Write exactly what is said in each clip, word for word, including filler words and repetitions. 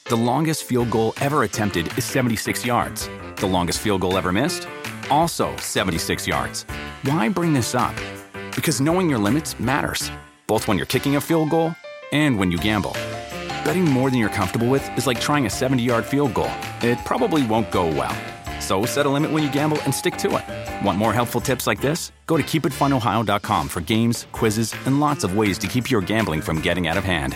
The longest field goal ever attempted is seventy-six yards. The longest field goal ever missed? Also seventy-six yards. Why bring this up? Because knowing your limits matters, both when you're kicking a field goal and when you gamble. Betting more than you're comfortable with is like trying a seventy-yard field goal. It probably won't go well. So set a limit when you gamble and stick to it. Want more helpful tips like this? Go to keep it fun ohio dot com for games, quizzes, and lots of ways to keep your gambling from getting out of hand.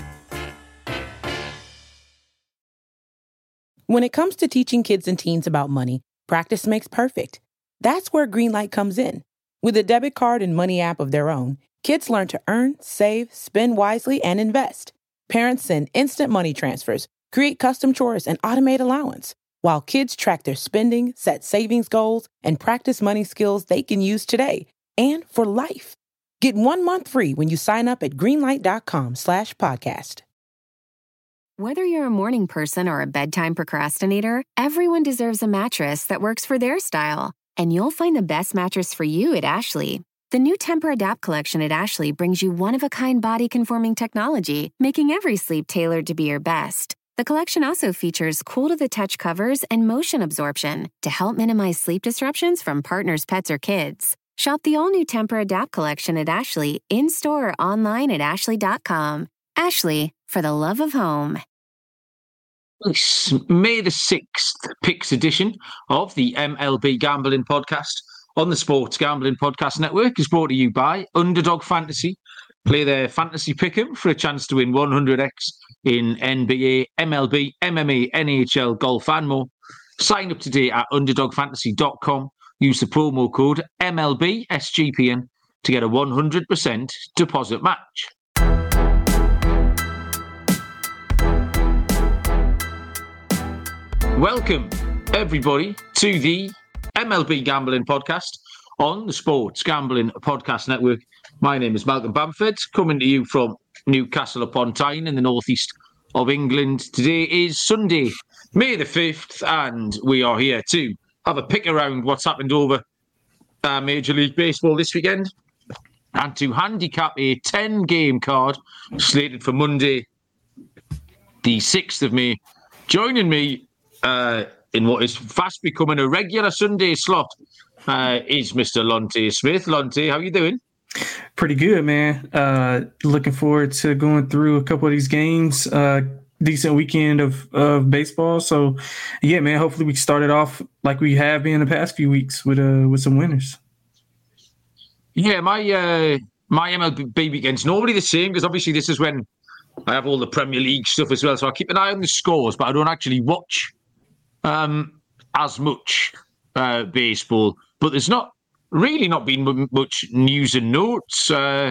When it comes to teaching kids and teens about money, practice makes perfect. That's where Greenlight comes in. With a debit card and money app of their own, kids learn to earn, save, spend wisely, and invest. Parents send instant money transfers, create custom chores, and automate allowance, while kids track their spending, set savings goals, and practice money skills they can use today and for life. Get one month free when you sign up at greenlight.com slash podcast. Whether you're a morning person or a bedtime procrastinator, everyone deserves a mattress that works for their style. And you'll find the best mattress for you at Ashley. The new Temper-Adapt collection at Ashley brings you one-of-a-kind body-conforming technology, making every sleep tailored to be your best. The collection also features cool-to-the-touch covers and motion absorption to help minimize sleep disruptions from partners, pets, or kids. Shop the all-new Temper-Adapt collection at Ashley, in-store or online at ashley dot com. Ashley, for the love of home. It's May the sixth Picks edition of the M L B Gambling Podcast on the Sports Gambling Podcast Network is brought to you by Underdog Fantasy. Play their fantasy pick'em for a chance to win one hundred x in N B A, M L B, M M A, N H L, golf and more. Sign up today at underdog fantasy dot com. Use the promo code M L B S G P N to get a one hundred percent deposit match. Welcome, everybody, to the M L B Gambling Podcast on the Sports Gambling Podcast Network. My name is Malcolm Bamford, coming to you from Newcastle upon Tyne in the northeast of England. Today is Sunday, May the fifth, and we are here to have a pick around what's happened over uh, Major League Baseball this weekend and to handicap a ten-game card slated for Monday, the sixth of May. Joining me Uh, in what is fast becoming a regular Sunday slot uh, is Mister Lonte Smith. Lonte, how you doing? Pretty good, man. Uh, looking forward to going through a couple of these games. Uh, decent weekend of, of baseball. So, yeah, man, hopefully we can start it off like we have been the past few weeks with uh, with some winners. Yeah, my uh, my M L B weekend's normally the same because obviously this is when I have all the Premier League stuff as well. So I keep an eye on the scores, but I don't actually watch Um, as much uh, baseball, but there's not really not been m- much news and notes. Uh,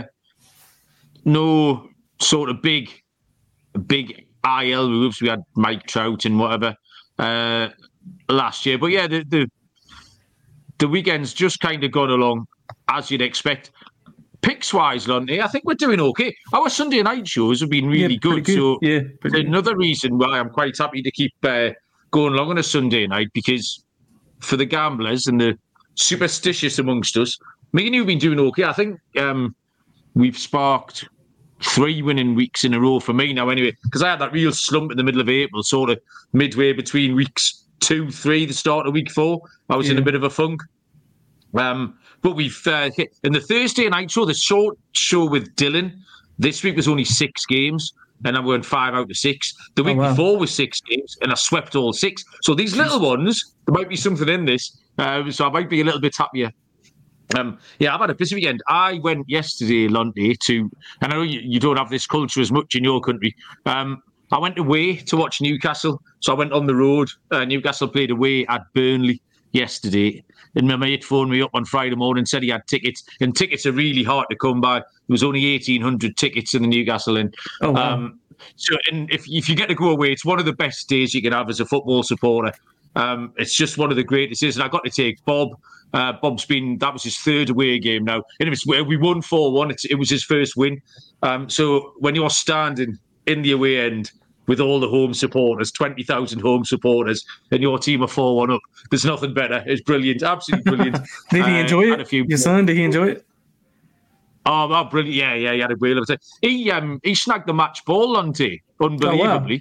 no sort of big, big I L moves. We had Mike Trout and whatever uh, last year, but yeah, the the, the weekend's just kind of gone along as you'd expect. Picks wise, Lonnie, I think we're doing okay. Our Sunday night shows have been really yeah, good. good. So yeah, another good. reason why I'm quite happy to keep Uh, going along on a Sunday night, because for the gamblers and the superstitious amongst us, me and you have been doing okay. I think um, we've sparked three winning weeks in a row for me now anyway, because I had that real slump in the middle of April, sort of midway between weeks two, three, the start of week four. I was yeah. in a bit of a funk. Um, but we've uh, hit, in the Thursday night show, the short show with Dylan, this week was only six games. And I went five out of six. The week oh, wow. before was six games, and I swept all six. So these little ones, there might be something in this. Uh, so I might be a little bit happier. Um, yeah, I've had a busy weekend. I went yesterday, Lonte, to, and I know you, you don't have this culture as much in your country. Um, I went away to watch Newcastle. So I went on the road. Uh, Newcastle played away at Burnley yesterday. And my mate phoned me up on Friday morning and said he had tickets. And tickets are really hard to come by. There was only eighteen hundred tickets in the Newcastle Inn. Oh, wow. Um, so and if, if you get to go away, it's one of the best days you can have as a football supporter. Um, it's just one of the greatest days. And I got to take Bob. Uh, Bob's been, that was his third away game now. And it was, we won four one. It's, it was his first win. Um, so when you're standing in the away end with all the home supporters, twenty thousand home supporters, and your team are four one up, there's nothing better. It's brilliant. Absolutely brilliant. Did he enjoy uh, it? Few... Your son, did he enjoy it? Oh, oh, brilliant. Yeah, yeah, he had a whale of a time. He, um, he snagged the match ball, Lonte, unbelievably.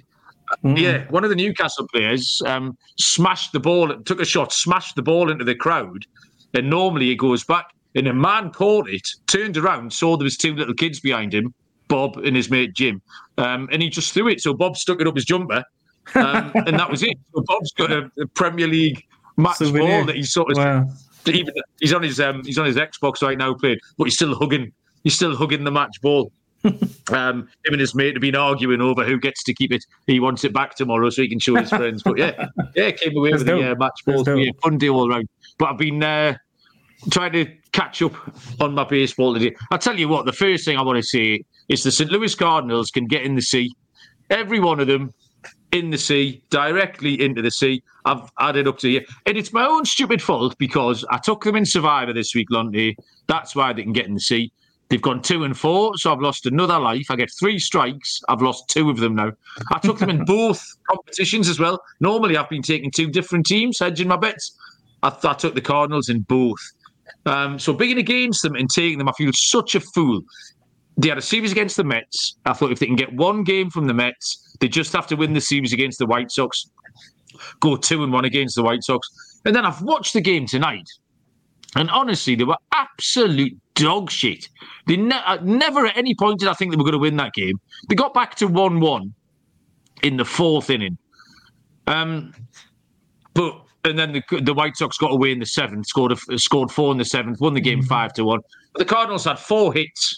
Mm. Yeah, one of the Newcastle players um, smashed the ball, took a shot, smashed the ball into the crowd, and normally it goes back. And a man caught it, turned around, saw there was two little kids behind him, Bob and his mate Jim, um, and he just threw it. So Bob stuck it up his jumper, um, and that was it. So Bob's got a, a Premier League match Souvenir. ball that he's sort of Wow. even he's on his um, he's on his Xbox right now playing, but he's still hugging he's still hugging the match ball. um, him and his mate have been arguing over who gets to keep it. He wants it back tomorrow so he can show his friends. But yeah, yeah, came away That's with the dope. uh, match ball. That's dope. Yeah, fun day all round. But I've been uh, trying to catch up on my baseball today. I'll tell you what, the first thing I want to say is the Saint Louis Cardinals can get in the sea. Every one of them in the sea, directly into the sea. I've added up to here. And it's my own stupid fault because I took them in Survivor this week, Lonty. That's why they can get in the sea. They've gone two and four, so I've lost another life. I get three strikes. I've lost two of them now. I took them in both competitions as well. Normally, I've been taking two different teams, hedging my bets. I, th- I took the Cardinals in both. Um, so being against them and taking them, I feel such a fool. They had a series against the Mets. I thought if they can get one game from the Mets, they just have to win the series against the White Sox, go two and one against the White Sox. And then I've watched the game tonight, and honestly, they were absolute dog shit. They ne- never at any point did I think they were going to win that game. They got back to one one in the fourth inning. Um, but and then the, the White Sox got away in the seventh, scored a, scored four in the seventh, won the game mm-hmm. five to one. But the Cardinals had four hits.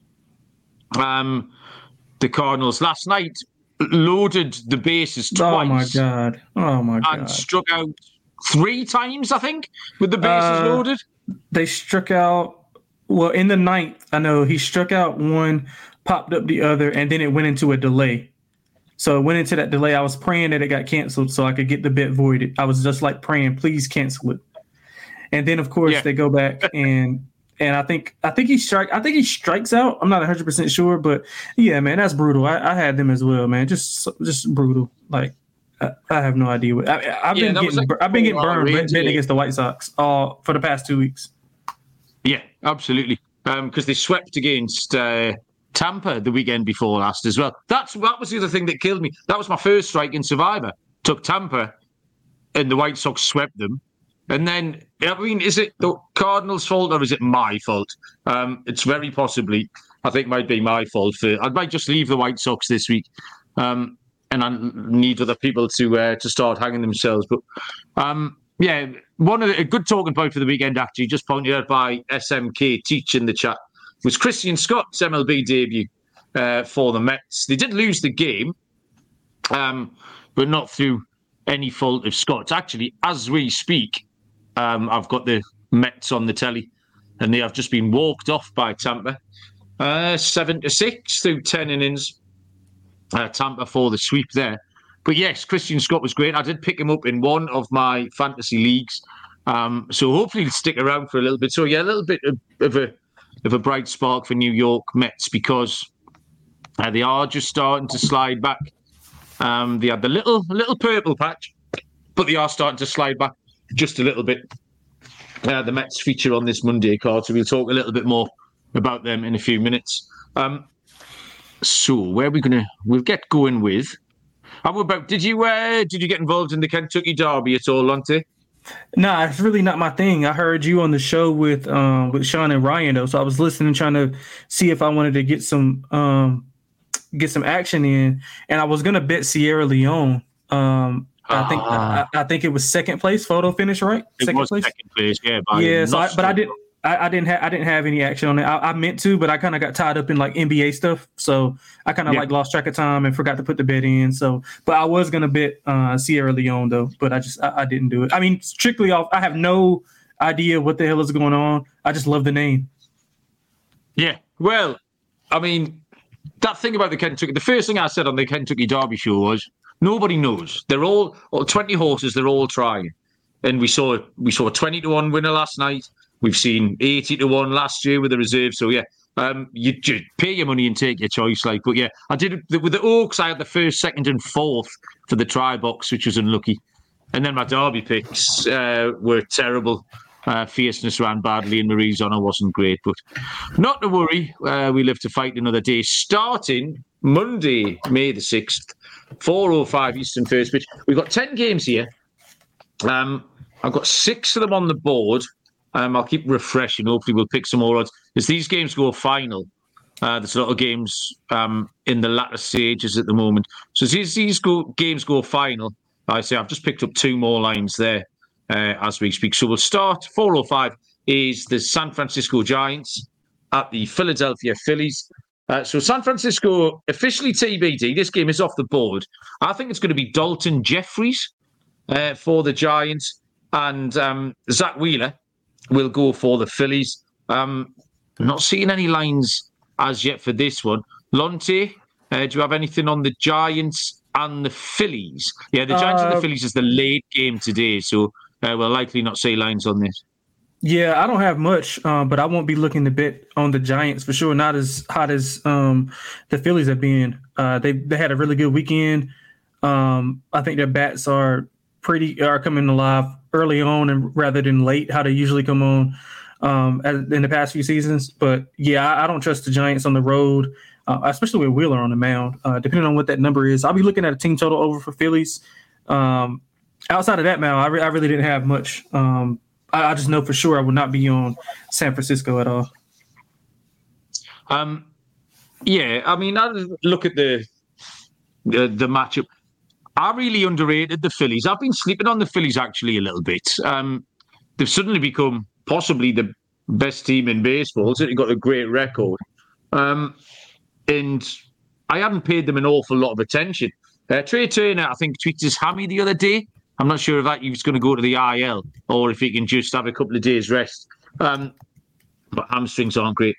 Um, the Cardinals last night loaded the bases twice. Oh my god! Oh my god! And struck out three times, I think, with the bases uh, loaded. They struck out. Well, in the ninth, I know he struck out one, popped up the other, and then it went into a delay. So it went into that delay. I was praying that it got canceled so I could get the bet voided. I was just like praying, please cancel it. And then, of course, yeah. they go back and and I think I think he strike. I think he strikes out. I'm not one hundred percent sure, but yeah, man, that's brutal. I, I had them as well, man. Just just brutal. Like I, I have no idea what I, I've yeah, been getting. Like I've been getting burned betting against the White Sox all for the past two weeks. Yeah, absolutely. Because um, they swept against uh, Tampa the weekend before last as well. That's that was the other thing that killed me. That was my first strike in Survivor. Took Tampa, and the White Sox swept them. And then, I mean, is it the Cardinals' fault or is it my fault? Um, it's very possibly, I think, might be my fault. For I might just leave the White Sox this week, um, and I need other people to uh, to start hanging themselves. But um, yeah, one of the, a good talking point for the weekend, actually, just pointed out by S M K Teach in the chat, was Christian Scott's M L B debut uh, for the Mets. They did lose the game, um, but not through any fault of Scott's. Actually, as we speak, Um, I've got the Mets on the telly, and they have just been walked off by Tampa, uh, seven to six through ten innings. Uh, Tampa for the sweep there. But yes, Christian Scott was great. I did pick him up in one of my fantasy leagues, um, so hopefully he'll stick around for a little bit. So yeah, a little bit of, of a of a bright spark for New York Mets because uh, they are just starting to slide back. Um, they had the little little purple patch, but they are starting to slide back. Just a little bit. Uh, the Mets feature on this Monday card, so we'll talk a little bit more about them in a few minutes. Um, so where are we gonna? We'll get going with. How about? Did you uh, did you get involved in the Kentucky Derby at all, Lonte? No, nah, it's really not my thing. I heard you on the show with um, with Sean and Ryan though, so I was listening, trying to see if I wanted to get some um, get some action in, and I was gonna bet Sierra Leone. Um, I think uh, I, I think it was second place photo finish, right? It second was place. second place, yeah. Yeah, so I, but I didn't. I, I didn't have. I didn't have any action on it. I, I meant to, but I kind of got tied up in like N B A stuff, so I kind of yeah. like lost track of time and forgot to put the bet in. So, but I was gonna bet uh, Sierra Leone though, but I just I, I didn't do it. I mean, strictly off. I have no idea what the hell is going on. I just love the name. Yeah. Well, I mean, that thing about the Kentucky. The first thing I said on the Kentucky Derby show was, nobody knows. They're all, all twenty horses. They're all trying, and we saw we saw a twenty to one winner last night. We've seen eighty to one last year with the reserve. So yeah, um, you, you pay your money and take your choice. Like, but yeah, I did with the Oaks. I had the first, second, and fourth for the try box, which was unlucky, and then my Derby picks uh, were terrible. Uh, Fierceness ran badly, and Marie's Honour wasn't great. But not to worry. Uh, we live to fight another day. Starting Monday, May the sixth. four oh five Eastern first pitch. We've got ten games here. Um, I've got six of them on the board. Um, I'll keep refreshing. Hopefully we'll pick some more odds. As these games go final, uh, there's a lot of games um, in the latter stages at the moment. So as these, these go, games go final, I say I've just picked up two more lines there uh, as we speak. So we'll start. four oh five is the San Francisco Giants at the Philadelphia Phillies. Uh, so San Francisco officially T B D. This game is off the board. I think it's going to be Dalton Jeffries uh, for the Giants, and um, Zach Wheeler will go for the Phillies. Um, I'm not seeing any lines as yet for this one. Lonte, uh, do you have anything on the Giants and the Phillies? Yeah, the Giants uh, and the Phillies is the late game today, so uh, we'll likely not see lines on this. Yeah, I don't have much, uh, but I won't be looking to bet on the Giants for sure. Not as hot as um, the Phillies have been. Uh, they they had a really good weekend. Um, I think their bats are pretty are coming alive early on and rather than late, how they usually come on um, as, in the past few seasons. But yeah, I, I don't trust the Giants on the road, uh, especially with Wheeler on the mound. Uh, depending on what that number is, I'll be looking at a team total over for Phillies. Um, outside of that, man, I, re- I really didn't have much. Um, I just know for sure I would not be on San Francisco at all. Um, yeah, I mean, I look at the, the the matchup. I really underrated the Phillies. I've been sleeping on the Phillies actually a little bit. Um, they've suddenly become possibly the best team in baseball. They've got a great record, um, and I hadn't paid them an awful lot of attention. Uh, Trey Turner, I think, tweaked his hammy the other day. I'm not sure if that he's going to go to the I L or if he can just have a couple of days rest. Um, but hamstrings aren't great.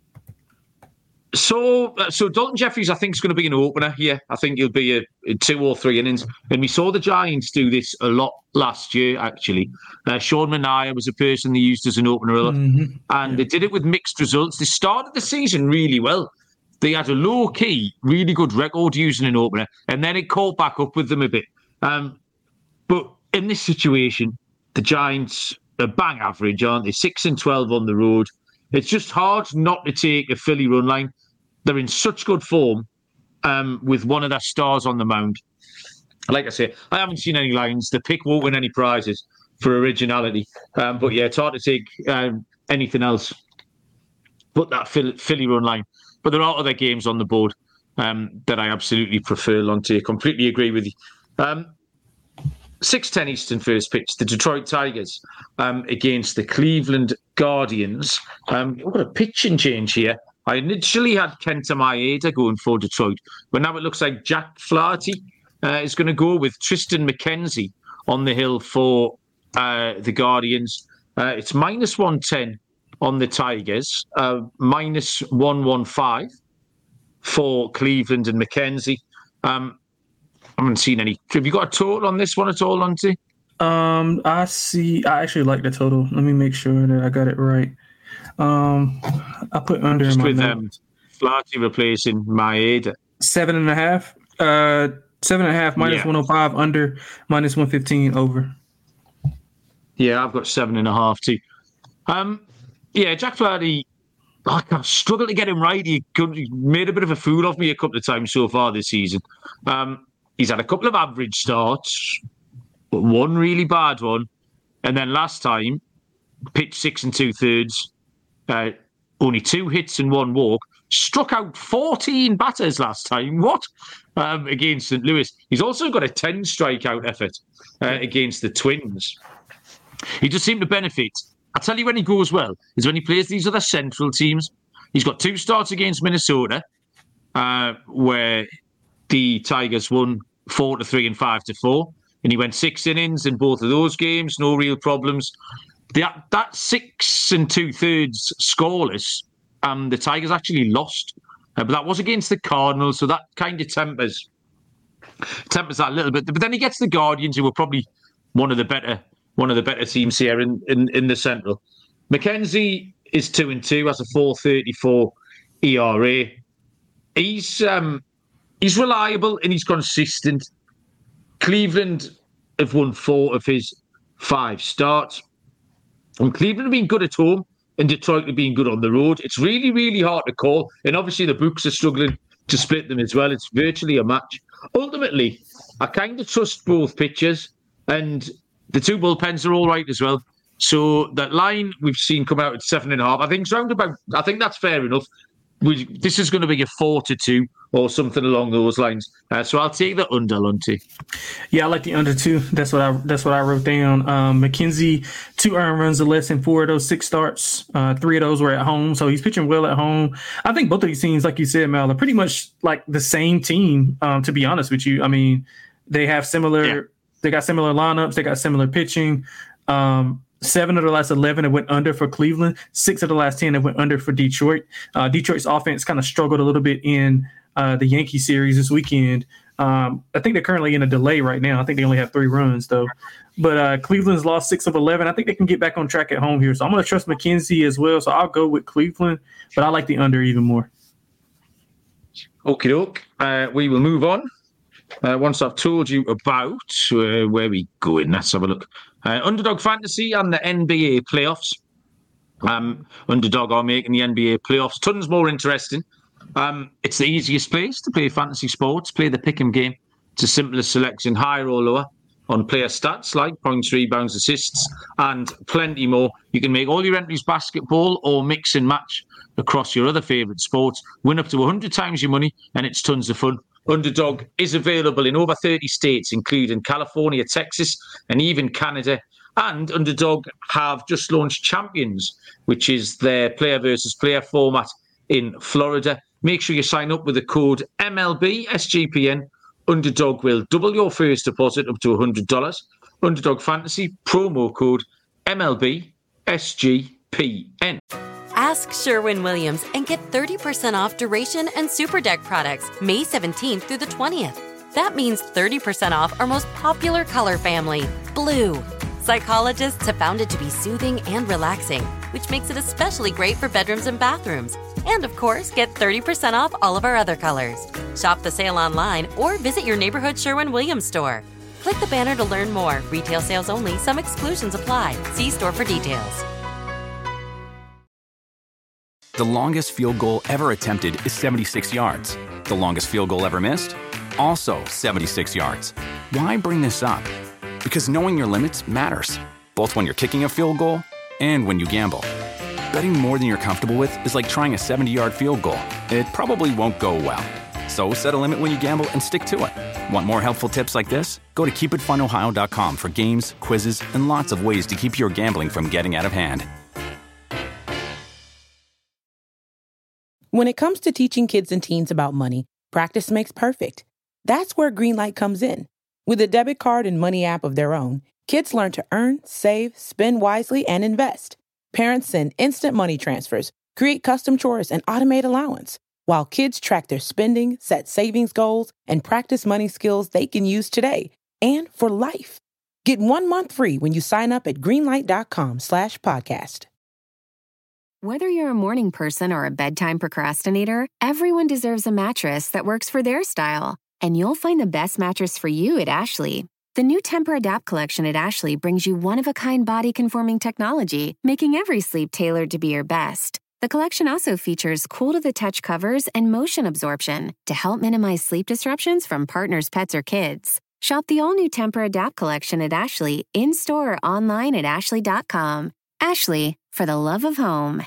So, uh, so Dalton Jeffries, I think, is going to be an opener here. I think he'll be a, a two or three innings. And we saw the Giants do this a lot last year, actually. Uh, Sean Manaea was a person they used as an opener a lot. Mm-hmm. And yeah. They did it with mixed results. They started the season really well. They had a low-key, really good record using an opener. And then it caught back up with them a bit. Um, But in this situation, the Giants are bang average, aren't they? six and twelve on the road. It's just hard not to take a Philly run line. They're in such good form um, with one of their stars on the mound. Like I say, I haven't seen any lines. The pick won't win any prizes for originality. Um, but yeah, it's hard to take um, anything else but that Philly run line. But there are other games on the board um, that I absolutely prefer, Lonte. Completely agree with you. Um, six ten Eastern first pitch, the Detroit Tigers um, against the Cleveland Guardians. Um, we've got a pitching change here. I initially had Kenta Maeda going for Detroit, but now it looks like Jack Flaherty uh, is going to go with Tristan McKenzie on the hill for uh, the Guardians. Uh, it's minus one ten on the Tigers, uh, minus one fifteen for Cleveland and McKenzie. Um, I haven't seen any. Have you got a total on this one at all, Lonte? Um, I see. I actually like the total. Let me make sure that I got it right. Um, I put under Just in my with um, Flaherty replacing Maeda. Seven and a half. Uh, seven and a half minus yeah. one hundred five under minus one fifteen over. Yeah, I've got seven and a half too. Um, yeah, Jack Flaherty. I struggled to get him right. He, could, he made a bit of a fool of me a couple of times so far this season. Um, he's had a couple of average starts, but one really bad one, and then last time pitched six and two thirds. Uh, only two hits and one walk. Struck out fourteen batters last time. What? Um, against Saint Louis. He's also got a ten strikeout effort uh, against the Twins. He does seem to benefit. I'll tell you when he goes well, is when he plays these other Central teams. He's got two starts against Minnesota, uh, where the Tigers won four to three and five to four. And he went six innings in both of those games, no real problems. That that six and two thirds scoreless, um, the Tigers actually lost, uh, but that was against the Cardinals, so that kind of tempers tempers that a little bit. But then he gets the Guardians, who were probably one of the better one of the better teams here in in, in the Central. McKenzie is two and two, has a four thirty-four E R A. He's um, he's reliable and he's consistent. Cleveland have won four of his five starts. And Cleveland have been good at home and Detroit have been good on the road. It's really, really hard to call. And obviously the books are struggling to split them as well. It's virtually a match. Ultimately, I kind of trust both pitchers, and the two bullpens are all right as well. So that line we've seen come out at seven and a half, I think it's round about, I think that's fair enough. We, this is going to be a four to two or something along those lines. Uh, so I'll take the under, Lunty. Yeah, I like the under too. That's what I that's what I wrote down. Um, McKenzie, two earned runs or less in four of those six starts. Uh, three of those were at home, so he's pitching well at home. I think both of these teams, like you said, Mal, are pretty much like the same team. Um, to be honest with you, I mean, they have similar. Yeah. They got similar lineups. They got similar pitching. Um, Seven of the last eleven that went under for Cleveland. Six of the last ten that went under for Detroit. Uh, Detroit's offense kind of struggled a little bit in uh, the Yankee series this weekend. Um, I think they're currently in a delay right now. I think they only have three runs, though. But uh, Cleveland's lost six of eleven. I think they can get back on track at home here. So I'm going to trust McKenzie as well. So I'll go with Cleveland, but I like the under even more. Okie doke. Uh, we will move on. Uh, once I've told you about uh, where we going, let's have a look. Uh, Underdog Fantasy and the N B A playoffs. Um, Underdog are making the N B A playoffs tons more interesting. Um, it's the easiest place to play fantasy sports. Play the pick'em game. It's the simplest selection, higher or lower on player stats like points, rebounds, assists, and plenty more. You can make all your entries basketball or mix and match across your other favourite sports. Win up to one hundred times your money, and it's tons of fun. Underdog is available in over thirty states, including California, Texas, and even Canada. And Underdog have just launched Champions, which is their player versus player format in Florida. Make sure you sign up with the code M L B S G P N. Underdog will double your first deposit up to one hundred dollars. Underdog Fantasy, promo code M L B S G P N. Ask Sherwin-Williams and get thirty percent off Duration and Super Deck products May seventeenth through the twentieth. That means thirty percent off our most popular color family, blue. Psychologists have found it to be soothing and relaxing, which makes it especially great for bedrooms and bathrooms. And of course, get thirty percent off all of our other colors. Shop the sale online or visit your neighborhood Sherwin-Williams store. Click the banner to learn more. Retail sales only. Some exclusions apply. See store for details. The longest field goal ever attempted is seventy-six yards. The longest field goal ever missed? Also seventy-six yards. Why bring this up? Because knowing your limits matters, both when you're kicking a field goal and when you gamble. Betting more than you're comfortable with is like trying a seventy-yard field goal. It probably won't go well. So set a limit when you gamble and stick to it. Want more helpful tips like this? Go to keep it fun ohio dot com for games, quizzes, and lots of ways to keep your gambling from getting out of hand. When it comes to teaching kids and teens about money, practice makes perfect. That's where Greenlight comes in. With a debit card and money app of their own, kids learn to earn, save, spend wisely, and invest. Parents send instant money transfers, create custom chores, and automate allowance, while kids track their spending, set savings goals, and practice money skills they can use today and for life. Get one month free when you sign up at greenlight.com slash podcast. Whether you're a morning person or a bedtime procrastinator, everyone deserves a mattress that works for their style. And you'll find the best mattress for you at Ashley. The new Tempur-Adapt collection at Ashley brings you one-of-a-kind body-conforming technology, making every sleep tailored to be your best. The collection also features cool-to-the-touch covers and motion absorption to help minimize sleep disruptions from partners, pets, or kids. Shop the all-new Tempur-Adapt collection at Ashley, in-store or online at ashley dot com. Ashley, for the love of home.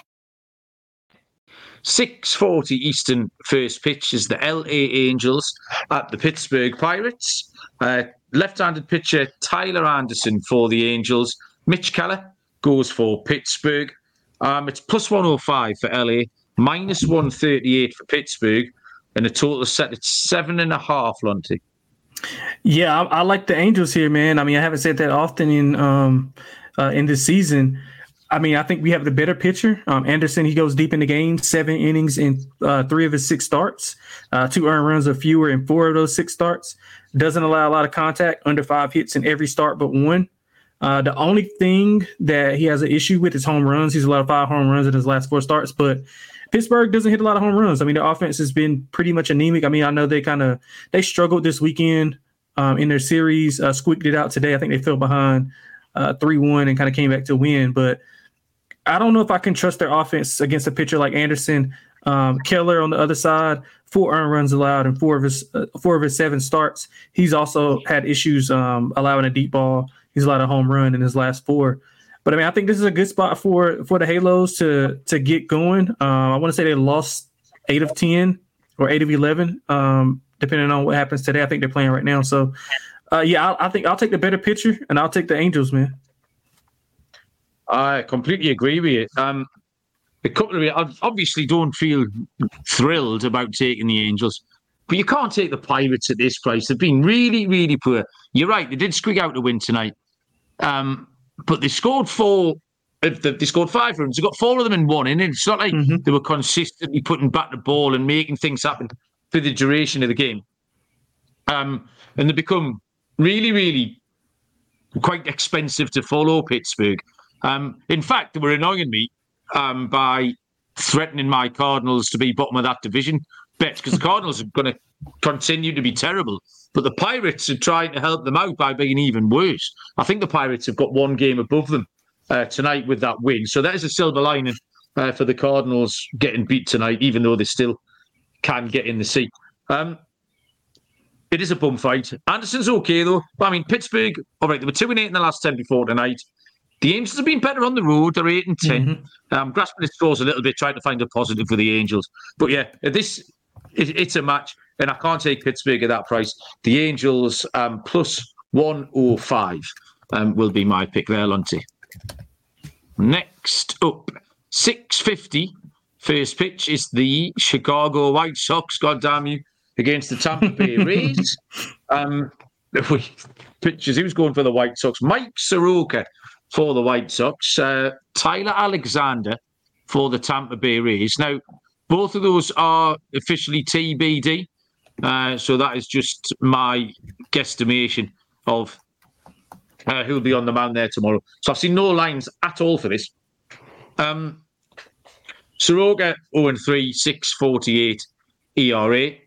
six forty Eastern first pitch is the L A Angels at the Pittsburgh Pirates. Uh, left-handed pitcher Tyler Anderson for the Angels. Mitch Keller goes for Pittsburgh. Um, it's plus one oh five for L A, minus one thirty-eight for Pittsburgh, and a total set at seven and a half, Lunty. Yeah, I, I like the Angels here, man. I mean, I haven't said that often in um, uh, in this season. I mean, I think we have the better pitcher. Um, Anderson, he goes deep in the game, seven innings in uh, three of his six starts, uh, two earned runs or fewer in four of those six starts. Doesn't allow a lot of contact, under five hits in every start but one. Uh, the only thing that he has an issue with is home runs. He's allowed five home runs in his last four starts, but Pittsburgh doesn't hit a lot of home runs. I mean, the offense has been pretty much anemic. I mean, I know they kind of they struggled this weekend um, in their series, uh, squeaked it out today. I think they fell behind uh, three one and kind of came back to win, but I don't know if I can trust their offense against a pitcher like Anderson. Um, Keller on the other side, four earned runs allowed and four of his uh, four of his seven starts. He's also had issues um, allowing a deep ball. He's allowed a home run in his last four. But I mean, I think this is a good spot for for the Halos to to get going. Um, I want to say they lost eight of ten or eight of eleven, um, depending on what happens today. I think they're playing right now. So, uh, yeah, I, I think I'll take the better pitcher and I'll take the Angels, man. I completely agree with you. Um, a couple of it, I obviously don't feel thrilled about taking the Angels, but you can't take the Pirates at this price. They've been really, really poor. You're right; they did squeak out a win tonight. Um, But they scored four. They scored five runs. They got four of them in one inning. It's not like mm-hmm. they were consistently putting back the ball and making things happen for the duration of the game. Um, and they become really, really quite expensive to follow Pittsburgh. Um, in fact, they were annoying me um, by threatening my Cardinals to be bottom of that division bet because the Cardinals are going to continue to be terrible. But the Pirates are trying to help them out by being even worse. I think the Pirates have got one game above them uh, tonight with that win. So that is a silver lining uh, for the Cardinals getting beat tonight, even though they still can get in the seat. Um, it is a bum fight. Anderson's okay, though. I mean, Pittsburgh, all right, they were two and eight in the last ten before tonight. The Angels have been better on the road. They're eight and ten. Mm-hmm. Um, grasping at straws a little bit, trying to find a positive for the Angels. But yeah, this it, it's a match. And I can't take Pittsburgh at that price. The Angels um, plus one oh five um, will be my pick there, Lunty. Next up, six fifty. First pitch is the Chicago White Sox, God damn you, against the Tampa Bay Rays. um, pitches, who's going for the White Sox? Mike Soroka for the White Sox. Uh, Tyler Alexander for the Tampa Bay Rays. Now, both of those are officially T B D. Uh, so that is just my guesstimation of uh, who'll be on the mound there tomorrow. So I've seen no lines at all for this. Um, Soroka, oh and three, six forty-eight E R A.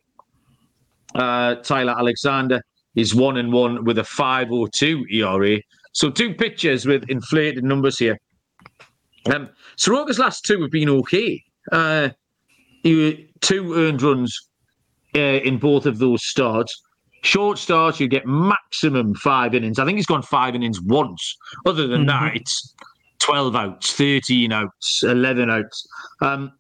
Uh, Tyler Alexander is one and one with a five oh two E R A. So two pitchers with inflated numbers here. Um, Soroka's last two have been okay. Uh, he, two earned runs Uh, in both of those starts. Short starts, you get maximum five innings. I think he's gone five innings once. Other than mm-hmm. that, it's twelve outs, thirteen outs, eleven outs. Um,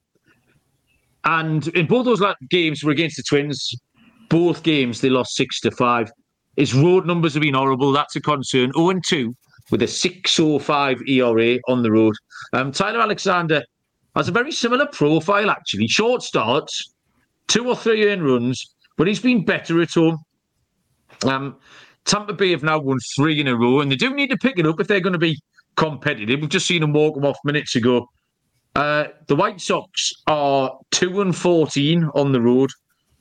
and in both those games were against the Twins. Both games, they lost six to five. His road numbers have been horrible. That's a concern. oh and two with a six oh five E R A on the road. Um, Tyler Alexander has a very similar profile, actually. Short starts, two or three earned runs, but he's been better at home. Um, Tampa Bay have now won three in a row, and they do need to pick it up if they're going to be competitive. We've just seen them walk them off minutes ago. Uh, the White Sox are two and fourteen on the road,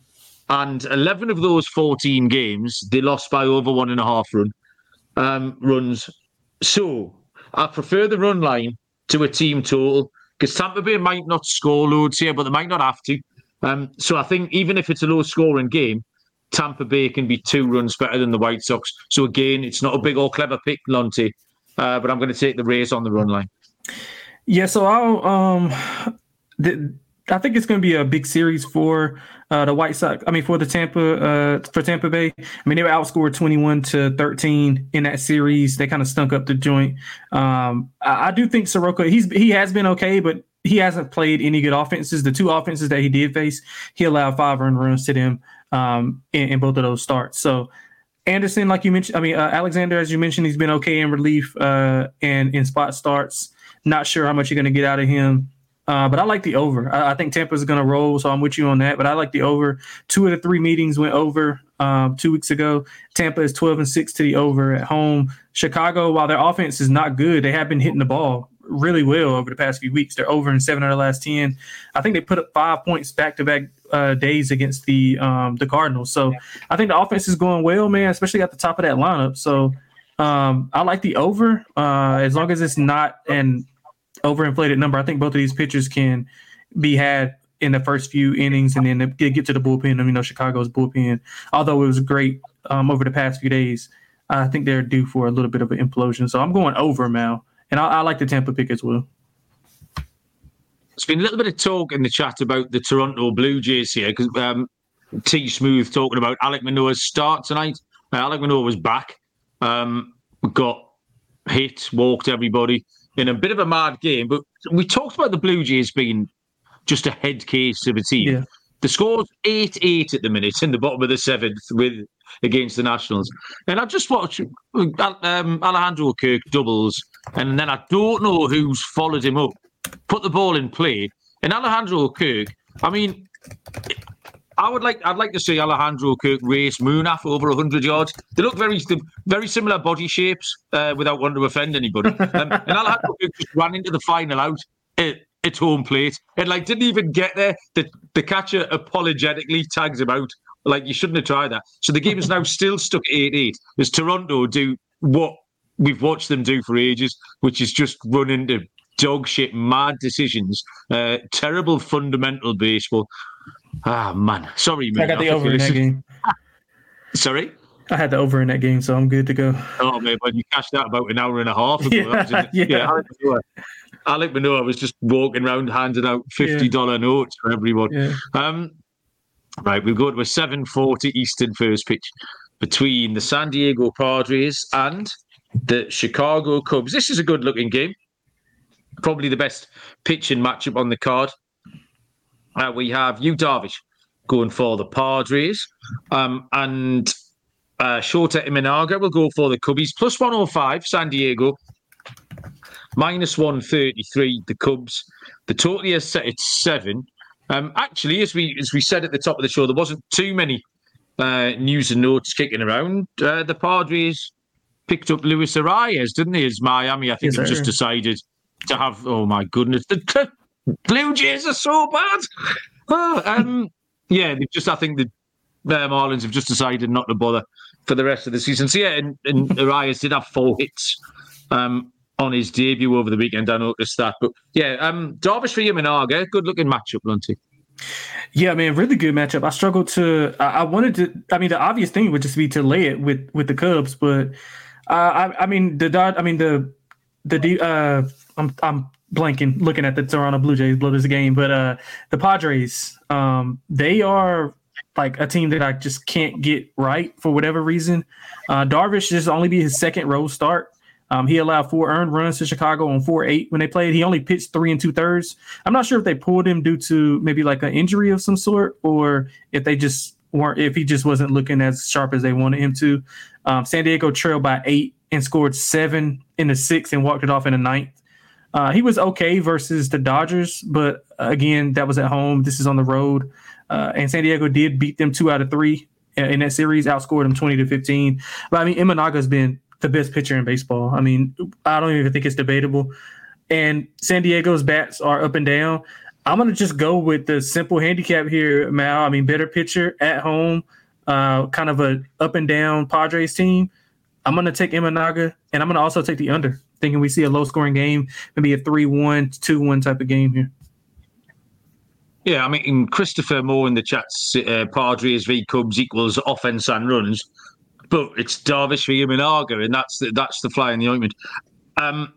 and eleven of those fourteen games they lost by over one and a half run um, runs. So I prefer the run line to a team total because Tampa Bay might not score loads here, but they might not have to. Um, so I think even if it's a low-scoring game, Tampa Bay can be two runs better than the White Sox. So again, it's not a big or clever pick, Lonte, uh, but I'm going to take the Rays on the run line. Yeah, so I'll. Um, the, I think it's going to be a big series for uh, the White Sox. I mean, for the Tampa, uh, for Tampa Bay. I mean, they were outscored twenty-one to thirteen in that series. They kind of stunk up the joint. Um, I, I do think Soroka. He's he has been okay, but he hasn't played any good offenses. The two offenses that he did face, he allowed five earned runs to them um, in, in both of those starts. So Anderson, like you mentioned, I mean, uh, Alexander, as you mentioned, he's been okay in relief uh, and in spot starts. Not sure how much you're going to get out of him. Uh, but I like the over. I, I think Tampa's going to roll, so I'm with you on that. But I like the over. Two of the three meetings went over um, two weeks ago. Tampa is twelve and six to the over at home. Chicago, while their offense is not good, they have been hitting the ball really well over the past few weeks. They're over in seven of the last ten. I think they put up five points back-to-back uh, days against the um, the Cardinals. So I think the offense is going well, man, especially at the top of that lineup. So um, I like the over uh, as long as it's not an overinflated number. I think both of these pitchers can be had in the first few innings and then get, get to the bullpen. I mean, you know, Chicago's bullpen, although it was great um, over the past few days, I think they're due for a little bit of an implosion. So I'm going over, Mal. And I, I like the Tampa pick as well. there's been a little bit of talk in the chat about the Toronto Blue Jays here, because um, T Smooth talking about Alek Manoah's start tonight. Uh, Alek Manoah was back, um, got hit, walked everybody in a bit of a mad game. But we talked about the Blue Jays being just a head case of a team. Yeah. The score's eight eight at the minute in the bottom of the seventh with against the Nationals. And I just watched um, Alejandro Kirk doubles, and then I don't know who's followed him up, put the ball in play. And Alejandro Kirk, I mean, I would like I'd like to see Alejandro Kirk race Munaf over one hundred yards. They look very very similar body shapes, uh, without wanting to offend anybody. Um, and Alejandro Kirk just ran into the final out at, at home plate and like didn't even get there. The the catcher apologetically tags him out. Like, you shouldn't have tried that. So the game is now still stuck at eight eight as Toronto do what we've watched them do for ages, which is just run into dog shit, mad decisions, uh, terrible fundamental baseball. Ah, man. Sorry, man. I got the over in that game. Sorry? I had the over in that game, so I'm good to go. Oh, man, but you cashed out about an hour and a half ago. Yeah, that yeah. yeah Alek Manoah, Alek Manoah was just walking around handing out fifty dollars yeah. notes for everyone. Yeah. Um, right, we'll go to a seven forty Eastern first pitch between the San Diego Padres and the Chicago Cubs. This is a good-looking game. Probably the best pitching matchup on the card. Uh, we have Yu Darvish going for the Padres, um, and uh, Shota Imanaga will go for the Cubbies. Plus one oh five, San Diego. Minus one thirty-three, the Cubs. The total is set at seven. Um, actually, as we as we said at the top of the show, there wasn't too many uh, news and notes kicking around. Uh, the Padres picked up Luis Arias, didn't they? As Miami, I think, yes, have just decided to have. Oh my goodness, the Blue Jays are so bad. Oh, um, yeah, they've just. I think the uh, Marlins have just decided not to bother for the rest of the season. So yeah, and, and Arias did have four hits um, on his debut over the weekend. I noticed that, but yeah, um, Darvish for Imanaga, good looking matchup, Lunty. Yeah, man, really good matchup. I struggled to. I, I wanted to. I mean, the obvious thing would just be to lay it with with the Cubs, but uh, I, I mean the I mean the the uh, I'm I'm. blanking looking at the Toronto Blue Jays blow this game, but uh the Padres, um they are like a team that I just can't get right for whatever reason. uh Darvish just only be his second road start. Um he allowed four earned runs to Chicago on four eight when they played. He only pitched three and two thirds. I'm not sure if they pulled him due to maybe like an injury of some sort, or if they just weren't if he just wasn't looking as sharp as they wanted him to. um San Diego trailed by eight and scored seven in the sixth and walked it off in the ninth. Uh, he was okay versus the Dodgers, but uh, again, that was at home. This is on the road. Uh, and San Diego did beat them two out of three in that series, outscored them twenty to fifteen. But I mean, Imanaga has been the best pitcher in baseball. I mean, I don't even think it's debatable. And San Diego's bats are up and down. I'm going to just go with the simple handicap here, Mal. I mean, better pitcher at home, uh, kind of a up and down Padres team. I'm going to take Imanaga, and I'm going to also take the under, thinking we see a low-scoring game, maybe a three one, two one type of game here. Yeah, I mean, Christopher Moore in the chat, uh, Padres v Cubs equals offense and runs, but it's Darvish v Imanaga, and that's the, that's the fly in the ointment. Um,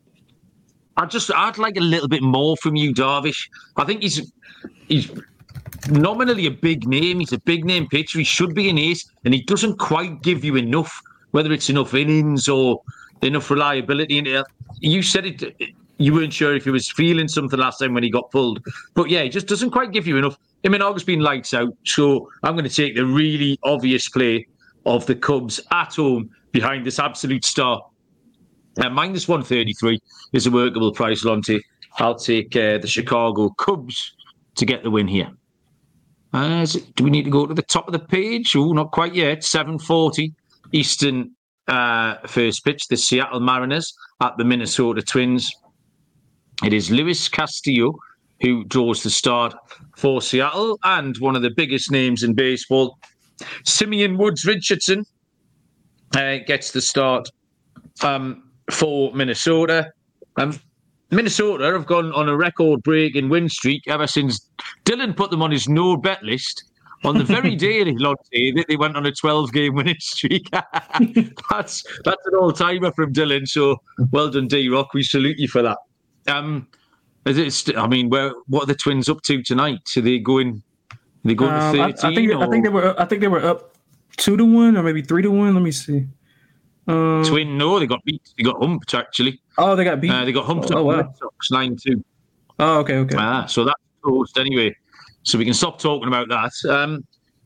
I just, I'd like a little bit more from you, Darvish. I think he's he's nominally a big name. He's a big name pitcher. He should be an ace, and he doesn't quite give you enough, whether it's enough innings or enough reliability. And you said it, you weren't sure if he was feeling something last time when he got pulled. But yeah, he just doesn't quite give you enough. Imanaga's been lights out, so I'm going to take the really obvious play of the Cubs at home behind this absolute star. Uh, minus one thirty-three is a workable price, Lonty. I'll take uh, the Chicago Cubs to get the win here. Uh, is it, do we need to go to the top of the page? Oh, not quite yet. seven forty Eastern uh, first pitch. The Seattle Mariners at the Minnesota Twins. It is Luis Castillo who draws the start for Seattle, and one of the biggest names in baseball, Simeon Woods Richardson, uh, gets the start um, for Minnesota. Um, Minnesota have gone on a record-breaking win streak ever since Dylan put them on his no-bet list on the very day that they went on a twelve-game winning streak. that's that's an all-timer from Dylan, so well done, D-Rock. We salute you for that. Um, Is it? St- I mean, where what are the Twins up to tonight? Are they going? Are they going Um, to I, thirteen? I think or? I think they were I think they were up two to one or maybe three to one. Let me see. Um, Twin, no, they got beat. They got humped actually. Oh, they got beat. Uh, they got humped Oh, up wow. Red Sox nine two. Oh, okay, okay. Ah, so that's closed anyway. So we can stop talking about that. Um,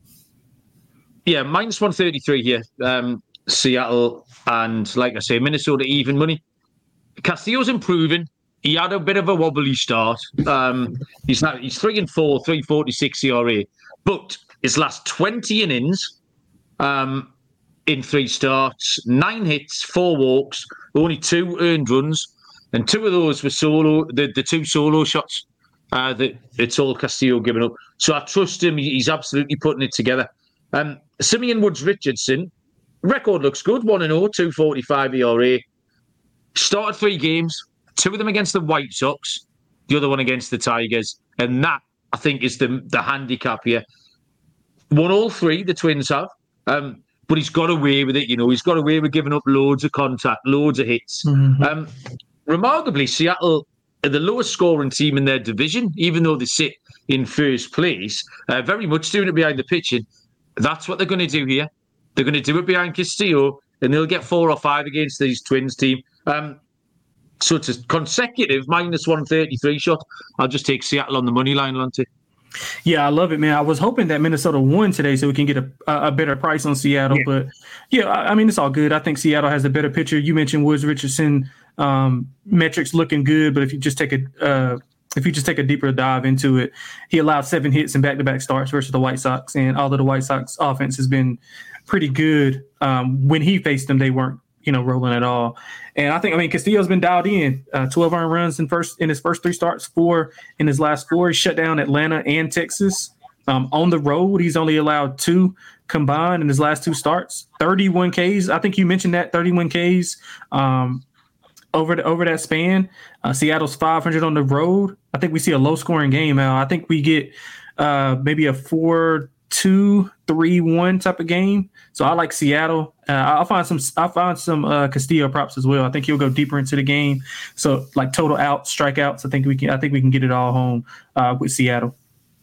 yeah, minus one thirty three here. Um, Seattle and like I say, Minnesota even money. Castillo's improving. He had a bit of a wobbly start. Um, he's now he's three and four, three forty six E R A, but his last twenty innings, um, in three starts, nine hits, four walks, only two earned runs, and two of those were solo. The the two solo shots uh, that it's all Castillo giving up. So I trust him. He's absolutely putting it together. Um, Simeon Woods Richardson, record looks good. one and oh, two forty five E R A. Started three games. Two of them against the White Sox, the other one against the Tigers. And that, I think, is the the handicap here. Won all three, the Twins have. Um, but he's got away with it, you know. He's got away with giving up loads of contact, loads of hits. Mm-hmm. Um, remarkably, Seattle are the lowest scoring team in their division, even though they sit in first place. Uh, very much doing it behind the pitching. That's what they're going to do here. They're going to do it behind Castillo, and they'll get four or five against these Twins team. Um, So it's a consecutive minus one thirty-three shot. I'll just take Seattle on the money line, Lonty. Yeah, I love it, man. I was hoping that Minnesota won today so we can get a, a better price on Seattle. Yeah. But, yeah, I, I mean, it's all good. I think Seattle has a better picture. You mentioned Woods Richardson um, metrics looking good, but if you just take a uh, if you just take a deeper dive into it, he allowed seven hits in back-to-back starts versus the White Sox, and although the White Sox offense has been pretty good, um, when he faced them, they weren't, you know, rolling at all. And I think, I mean, Castillo's been dialed in. Uh, twelve earned runs in first in his first three starts, four in his last four. He shut down Atlanta and Texas. Um, on the road, he's only allowed two combined in his last two starts. thirty-one Ks. I think you mentioned that, thirty-one Ks um, over the, over that span. Uh, Seattle's five hundred on the road. I think we see a low-scoring game, Al. I think we get uh, maybe a four two, three, one type of game. So I like Seattle. Uh, I'll find some. I'll find some uh, Castillo props as well. I think he'll go deeper into the game. So like total out, strikeouts. I think we can. I think we can get it all home uh, with Seattle.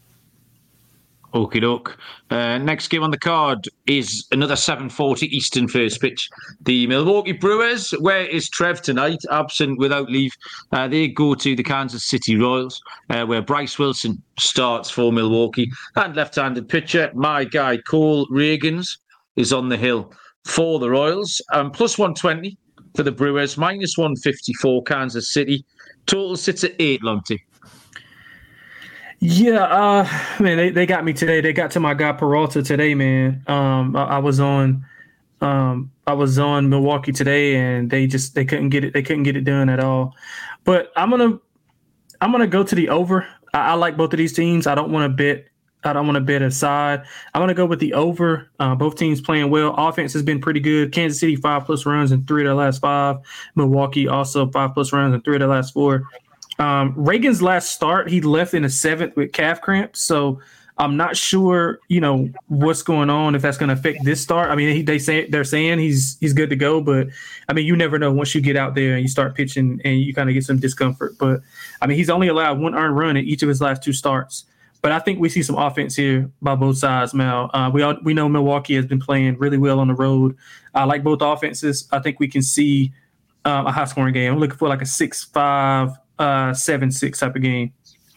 Okie doke. Uh, next game on the card is another seven forty Eastern first pitch. The Milwaukee Brewers. Where is Trev tonight? Absent without leave. Uh, they go to the Kansas City Royals, uh, where Bryce Wilson starts for Milwaukee. And left-handed pitcher, my guy Cole Reagans, is on the hill for the Royals. Um, plus one twenty for the Brewers, minus one fifty-four Kansas City. Total sits at eight, Lonty. Yeah, uh, man, they, they got me today. They got to my guy Peralta today, man. Um, I, I was on, um, I was on Milwaukee today, and they just they couldn't get it. They couldn't get it done at all. But I'm gonna, I'm gonna go to the over. I, I like both of these teams. I don't want to bet. I don't want to bet aside. I'm gonna go with the over. Uh, both teams playing well. Offense has been pretty good. Kansas City five plus runs in three of their last five. Milwaukee also five plus runs in three of their last four. Um, Reagan's last start, he left in the seventh with calf cramps. So I'm not sure, you know, what's going on, if that's going to affect this start. I mean, he, they say they're saying he's he's good to go, but I mean, you never know once you get out there and you start pitching and you kind of get some discomfort. But I mean, he's only allowed one earned run in each of his last two starts. But I think we see some offense here by both sides, Mal. Uh, we all, we know Milwaukee has been playing really well on the road. I like both offenses. I think we can see um, a high scoring game. I'm looking for like a six five. Uh, seven six type of game.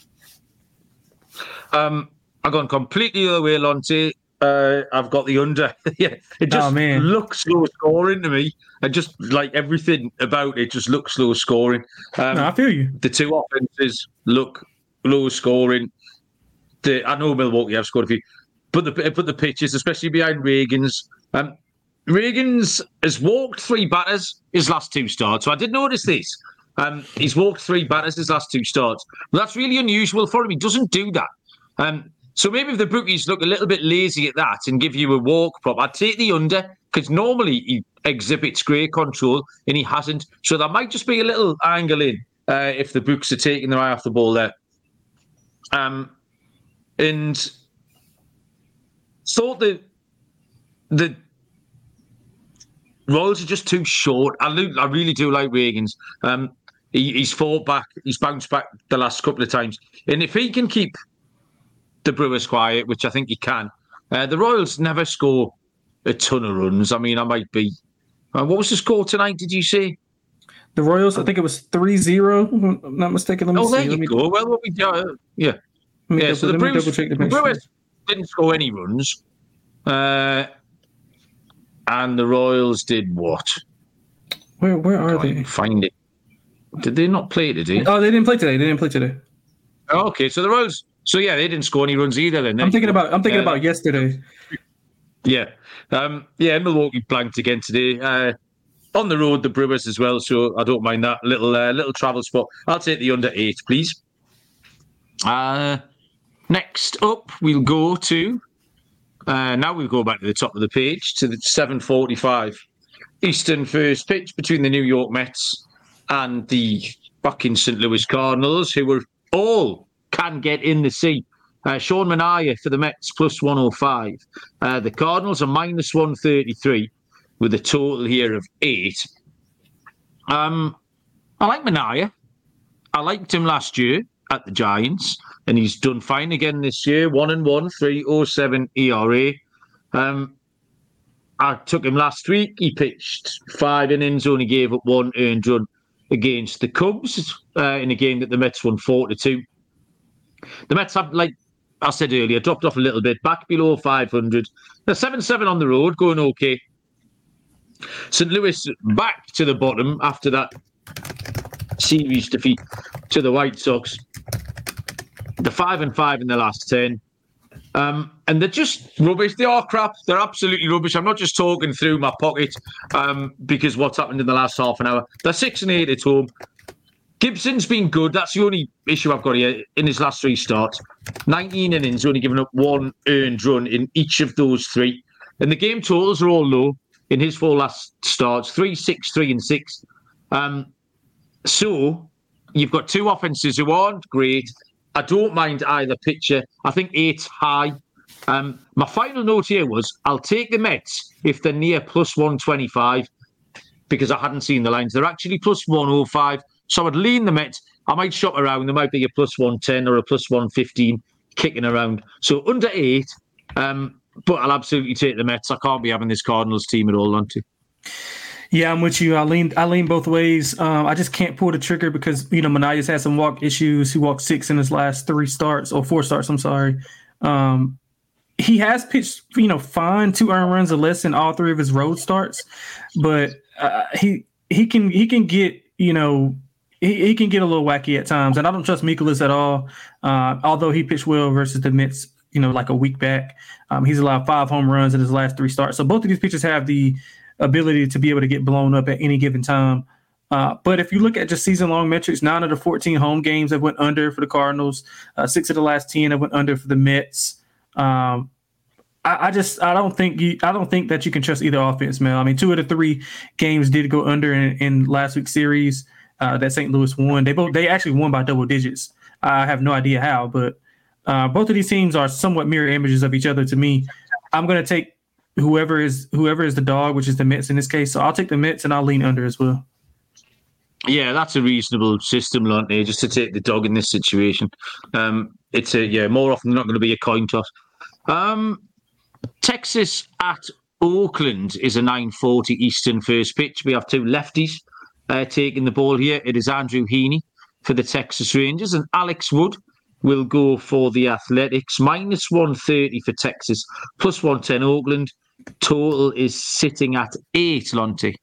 Um, I've gone completely the other way, Lonty. Uh, I've got the under. Yeah, it just oh, man. looks low scoring to me. And just like everything about it just looks low scoring. Um, no, I feel you. The two offenses look low scoring. The, I know Milwaukee have scored a few, but the but the pitches, especially behind Reagan's. Um, Reagan's has walked three batters his last two starts. So I did notice this. Um, he's walked three batters his last two starts. But that's really unusual for him. He doesn't do that. Um, so maybe if the bookies look a little bit lazy at that and give you a walk prop, I'd take the under, because normally he exhibits great control and he hasn't. So there might just be a little angle in uh, if the books are taking their eye off the ball there. Um, and thought that the Royals are just too short. I, lo- I really do like Reagan's. Um, he, he's fought back. He's bounced back the last couple of times. And if he can keep the Brewers quiet, which I think he can, uh, the Royals never score a ton of runs. I mean, I might be... Uh, what was the score tonight, did you say? The Royals, I think it was three zero, if I'm not mistaken. Let me oh, see. there you Let me, go. Well, what we uh, yeah. Yeah, double, so the Brewers, the the Brewers didn't score any runs. Uh, and the Royals did what? Where where are Can't they? Find it. Did they not play today? Oh, they didn't play today. They didn't play today. Oh, okay, so the Royals... So, yeah, they didn't score any runs either. Then I'm thinking about I'm thinking uh, about yesterday. Yeah. Um, yeah, Milwaukee blanked again today. Uh, on the road, the Brewers as well, so I don't mind that little uh, little travel spot. I'll take the under eight, please. Uh, next up, we'll go to... Uh, now we'll go back to the top of the page, to the seven forty-five Eastern first pitch between the New York Mets and the fucking Saint Louis Cardinals, who were all can get in the sea. Uh, Sean Manaea for the Mets, plus one oh five. Uh, the Cardinals are minus one thirty-three with a total here of eight. Um, I like Manaea. I liked him last year at the Giants, and he's done fine again this year. One and one, three oh seven E R A. Um, I took him last week. He pitched five innings, only gave up one earned run against the Cubs uh, in a game that the Mets won four to two. The Mets have, like I said earlier, dropped off a little bit, back below five hundred. They're seven seven on the road, going okay. Saint Louis back to the bottom after that series defeat to the White Sox. They're five and five in the last ten. Um, and they're just rubbish. They are crap. They're absolutely rubbish. I'm not just talking through my pocket um, because what's happened in the last half an hour. They're six and eight at home. Gibson's been good. That's the only issue I've got here in his last three starts. nineteen innings, only given up one earned run in each of those three. And the game totals are all low in his four last starts, three, six, three, and six. Um, so you've got two offenses who aren't great. I don't mind either pitcher. I think eight's high. Um, my final note here was I'll take the Mets if they're near plus one twenty-five because I hadn't seen the lines. They're actually plus one oh five. So I'd lean the Mets. I might shop around. There might be a plus one ten or a plus one fifteen kicking around. So under eight, um, but I'll absolutely take the Mets. I can't be having this Cardinals team at all, Lonty. Yeah, I'm with you. I lean I lean both ways. Um, I just can't pull the trigger because, you know, Manaea's had some walk issues. He walked six in his last three starts, or four starts, I'm sorry. Um, he has pitched, you know, fine, two earned runs or less in all three of his road starts. But uh, he he can he can get, you know, he, he can get a little wacky at times. And I don't trust Mikolas at all, uh, although he pitched well versus the Mets, you know, like a week back. Um, he's allowed five home runs in his last three starts. So both of these pitchers have the ability to be able to get blown up at any given time. Uh, but if you look at just season-long metrics, nine of the fourteen home games have went under for the Cardinals. Uh, six of the last ten have went under for the Mets. Um, I, I just I don't think you I don't think that you can trust either offense, man. I mean, two of the three games did go under in, in last week's series uh, that Saint Louis won. They both they actually won by double digits. I have no idea how, but uh, both of these teams are somewhat mirror images of each other to me. I'm going to take whoever is whoever is the dog, which is the Mets in this case. So I'll take the Mets and I'll lean under as well. Yeah, that's a reasonable system, Lonty, just to take the dog in this situation. Um, it's a yeah, more often than not going to be a coin toss. Um, Texas at Oakland is a nine forty Eastern first pitch. We have two lefties uh, taking the ball here. It is Andrew Heaney for the Texas Rangers, and Alex Wood will go for the Athletics. Minus one thirty for Texas, plus one ten Oakland. Total is sitting at eight, Lonty.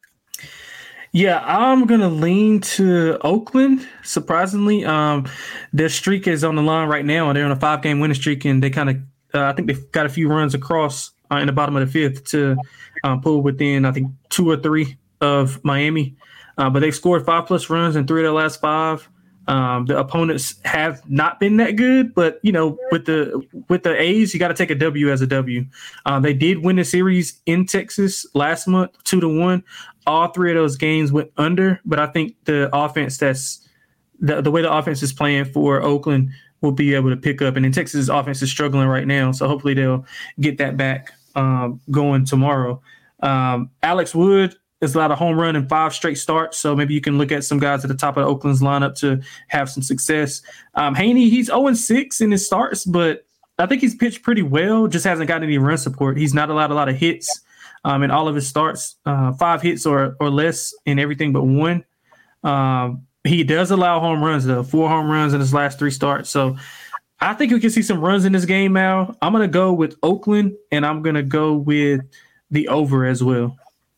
Yeah, I'm going to lean to Oakland, surprisingly. Um, their streak is on the line right now, and they're on a five-game winning streak, and they kind of, uh, I think they've got a few runs across uh, in the bottom of the fifth to um, pull within, I think, two or three of Miami. Uh, but they've scored five-plus runs in three of their last five. Um, the opponents have not been that good, but you know, with the with the A's, you got to take a W as a W. Um, they did win the series in Texas last month, two to one. All three of those games went under, but I think the offense that's the, the way the offense is playing for Oakland will be able to pick up. And then Texas' offense is struggling right now, so hopefully they'll get that back um, going tomorrow. Um, Alex Wood, is allowed a home run in five straight starts. So maybe you can look at some guys at the top of Oakland's lineup to have some success. Um, Haney, he's oh and six in his starts, but I think he's pitched pretty well, just hasn't gotten any run support. He's not allowed a lot of hits um, in all of his starts, uh, five hits or or less in everything but one. Um, he does allow home runs, though, four home runs in his last three starts. So I think we can see some runs in this game, Mal. I'm going to go with Oakland, and I'm going to go with the over as well.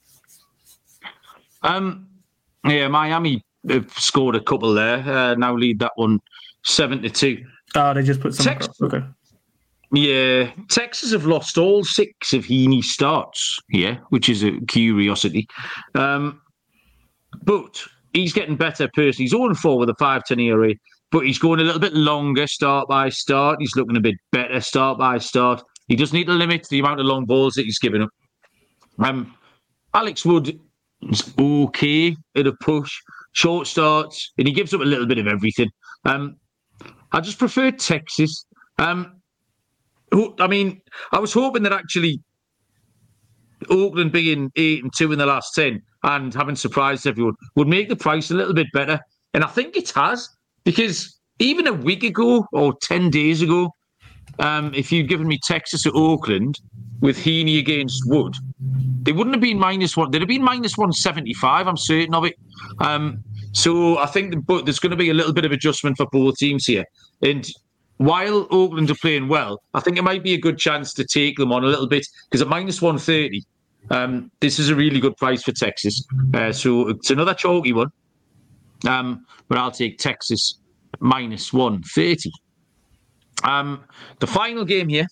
Um, yeah, Miami have scored a couple there. Uh, now lead that one seven to two. Oh, they just put some Tex- across. Okay. Yeah, Texas have lost all six of Heaney starts here, which is a curiosity. Um, but he's getting better personally. He's oh and four with a five ten E R A, but he's going a little bit longer start by start. He's looking a bit better start by start. He does need to limit the amount of long balls that he's giving up. Um, Alex Wood is okay at a push, short starts, and he gives up a little bit of everything. Um, I just prefer Texas. Um, I mean, I was hoping that actually Oakland being eight and two in the last ten and having surprised everyone would make the price a little bit better. And I think it has, because even a week ago or ten days ago, um, if you'd given me Texas or Oakland with Heaney against Wood, they wouldn't have been minus one. They'd have been minus one seventy-five, I'm certain of it. Um, so I think the, there's going to be a little bit of adjustment for both teams here. And while Oakland are playing well, I think it might be a good chance to take them on a little bit, because at minus one thirty, um, this is a really good price for Texas. Uh, so it's another chalky one, um, but I'll take Texas minus one thirty. Um, the final game here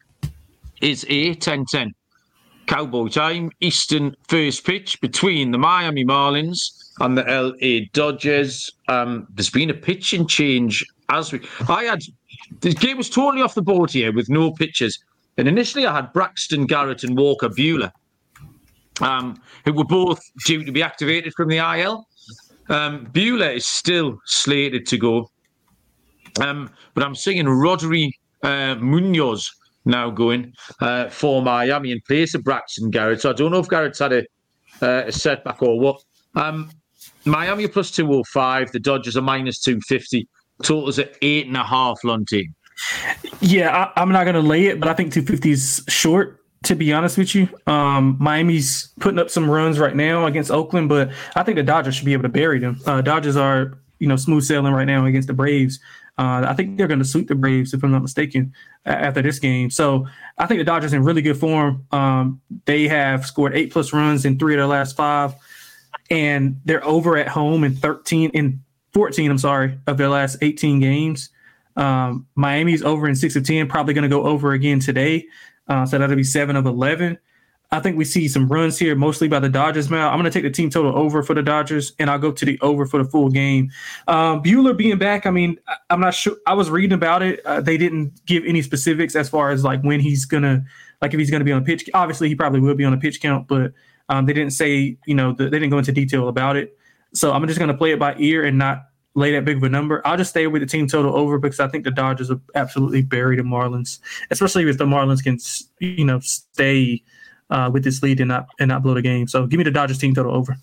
is a ten ten. Cowboy time, Eastern first pitch between the Miami Marlins and the L A Dodgers. Um, there's been a pitching change as we... I had... The game was totally off the board here with no pitchers. And initially I had Braxton Garrett and Walker Buehler, um, who were both due to be activated from the I L. Um, Buehler is still slated to go. Um, but I'm seeing Rodri uh, Munoz now going uh, for Miami in place of Braxton Garrett. So I don't know if Garrett's had a, uh, a setback or what. Um, Miami are plus two oh five. The Dodgers are minus two fifty. Totals at eight and a half, Lonte. Yeah, I, I'm not going to lay it, but I think two fifty is short, to be honest with you. Um, Miami's putting up some runs right now against Oakland, but I think the Dodgers should be able to bury them. Uh, Dodgers are, you know, smooth sailing right now against the Braves. Uh, I think they're going to sweep the Braves, if I'm not mistaken, after this game. So I think the Dodgers in really good form. Um, they have scored eight plus runs in three of their last five, and they're over at home in thirteen in fourteen. I'm sorry, of their last eighteen games. Um, Miami's over in six of ten, probably going to go over again today. Uh, so that'll be seven of eleven. I think we see some runs here, mostly by the Dodgers. Now, I'm going to take the team total over for the Dodgers, and I'll go to the over for the full game. Um, Buehler being back, I mean, I, I'm not sure. I was reading about it. Uh, they didn't give any specifics as far as like when he's going to, like if he's going to be on a pitch. Obviously, he probably will be on a pitch count, but um, they didn't say, you know, the, they didn't go into detail about it. So I'm just going to play it by ear and not lay that big of a number. I'll just stay with the team total over because I think the Dodgers will absolutely bury the Marlins, especially if the Marlins can, you know, stay uh, with this lead and not and not blow the game. So give me the Dodgers team total over.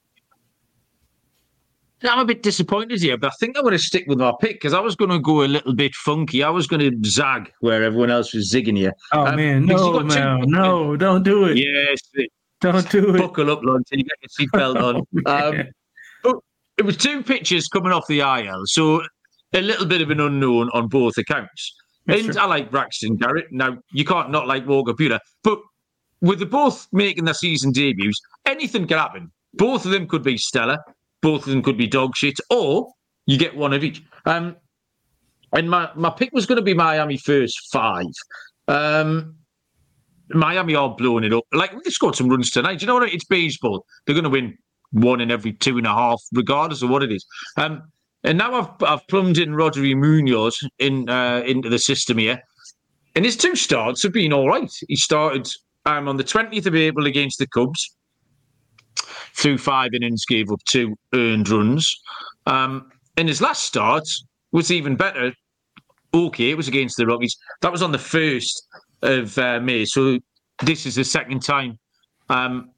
I'm a bit disappointed here, but I think I'm going to stick with my pick because I was going to go a little bit funky. I was going to zag where everyone else was zigging here. Oh, um, man. No, man. No, don't do it. Yes. Don't do it. Buckle up, Lon, till you get your seatbelt on. Um, but it was two pitchers coming off the I L, so a little bit of an unknown on both accounts. That's and true. I like Braxton Garrett. Now, you can't not like Walker Buehler, but with the both making their season debuts, anything can happen. Both of them could be stellar. Both of them could be dog shit, or you get one of each. Um, and my, my pick was going to be Miami first five. Um, Miami are blowing it up. Like, they scored some runs tonight. Do you know what? It's baseball. They're going to win one in every two and a half, regardless of what it is. Um, and now I've I've plumbed in Rodri Munoz in uh, into the system here. And his two starts have been all right. He started um, on the twentieth of April against the Cubs. Through five innings, gave up two earned runs. Um, and his last start was even better. Okay, it was against the Rockies. That was on the first of uh, May. So this is the second time um,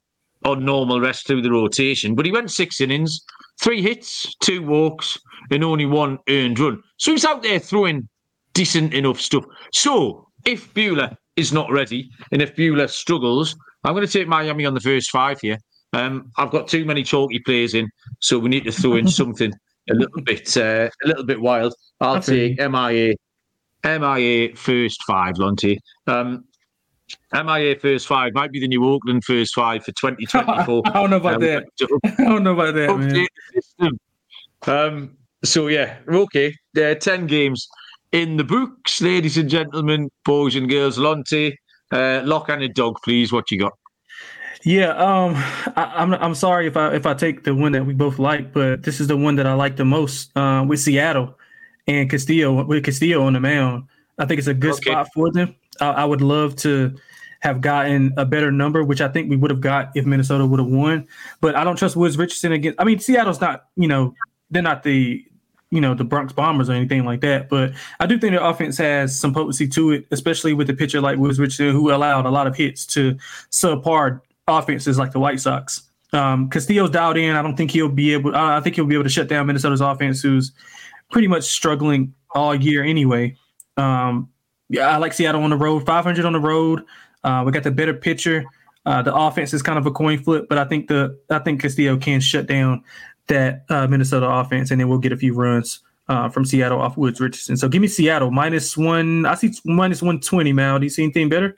on normal rest through the rotation. But he went six innings, three hits, two walks, and only one earned run. So he's out there throwing decent enough stuff. So if Buehler is not ready, and if Buehler struggles, I'm going to take Miami on the first five here. Um, I've got too many chalky players in, so we need to throw in something a little bit, uh, a little bit wild. I'll okay. take M I A, M I A first five, Lonty. Um, M I A first five might be the new Oakland first five for twenty twenty-four. I don't know about um, that. I don't know about that, man. System. Um, so yeah, okay. There are ten games in the books, ladies and gentlemen, boys and girls. Lonty, uh, lock and a dog, please. What you got? Yeah, um, I, I'm I'm sorry if I if I take the one that we both like, but this is the one that I like the most uh, with Seattle and Castillo with Castillo on the mound. I think it's a good okay. spot for them. I, I would love to have gotten a better number, which I think we would have got if Minnesota would have won. But I don't trust Woods Richardson against. I mean, Seattle's not, you know, they're not the, you know, the Bronx Bombers or anything like that. But I do think their offense has some potency to it, especially with a pitcher like Woods Richardson, who allowed a lot of hits to subpar offenses like the White Sox. Um, Castillo's dialed in. I don't think he'll be able. I think he'll be able to shut down Minnesota's offense, who's pretty much struggling all year anyway. Um, yeah, I like Seattle on the road. five hundred on the road. Uh, we got the better pitcher. Uh, the offense is kind of a coin flip, but I think the I think Castillo can shut down that uh, Minnesota offense, and then we'll get a few runs uh, from Seattle off Woods Richardson. So give me Seattle minus one. I see minus one twenty. Mal, do you see anything better?